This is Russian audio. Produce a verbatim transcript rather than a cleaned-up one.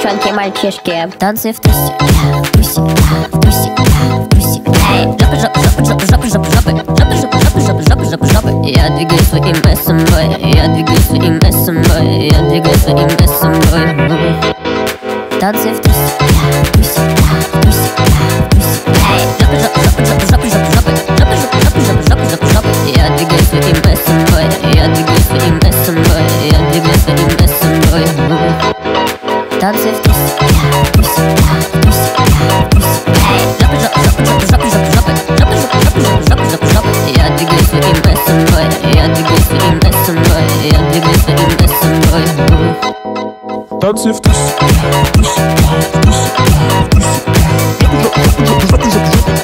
девчонки и мальчишки. Танцы в тусе, в тусе, в тусе, в тусе. Эй, жопы, жопы, жопы, жопы, жопы, жопы, жопы, жопы, жопы, жопы, жопы, жопы, жопы. Я двигаю своим эсом, я двигаю своим эсом, я двигаю своим эсом. Танцы в тусе, в тусе, в тусе, в тусе. Эй, жопы, жопы, жопы, жопы, жопы, жопы, жопы, жопы, жопы, жопы, жопы, жопы, жопы. Я двигаю своим эсом, я двигаю своим эсом, я двигаю своим эсом. Танцы в тусе, в тусе, в тусе, в тусе. Эй, жопы, жопы, жопы, жопы, жопы, жопы, жопы, жопы, жопы, жопы, жопы, жопы, жопы. Я двигаю своим эсом, я двигаю своим эсом, я двигаю своим эсом. Танцы в тусе, в тусе, в тусе, в тусе. Жопы, жопы, жопы, жопы, жопы, жопы.